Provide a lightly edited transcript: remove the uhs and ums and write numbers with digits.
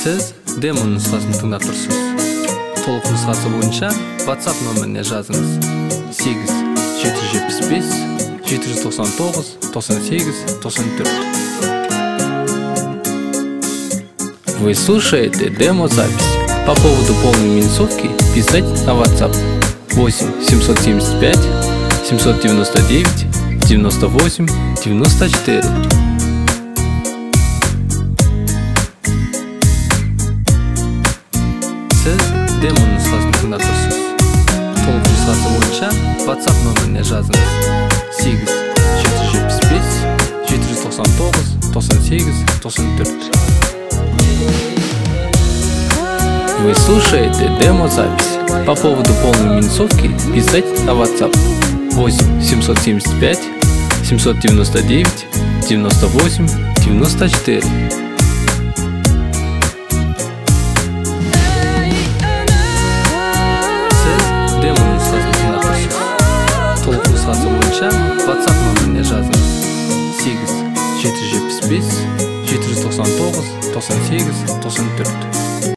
Siz demo nusxasını tыңдап тұрсыз. Толық нұсқасы бойынша WhatsApp нөміріне жазыңыз. 8 775 799 98 94. Вы слушаете демо-запись. По поводу полной минусовки писать на WhatsApp 8 775 799 98 94. Siz demo nusxasını tыңдап тұрсыз. Толық нұсқасы бойынша WhatsApp нөміріне жазыңыз. 8 775 799 98 94. Вы слушаете демо-запись. По поводу полной минусовки писать на WhatsApp 8 775 799 98 94. Demo nüshasını tыңдап тұрсыз. Толық нұсқасы бойынша WhatsApp нөміріне жазыңыз. 8 775 799 98 94.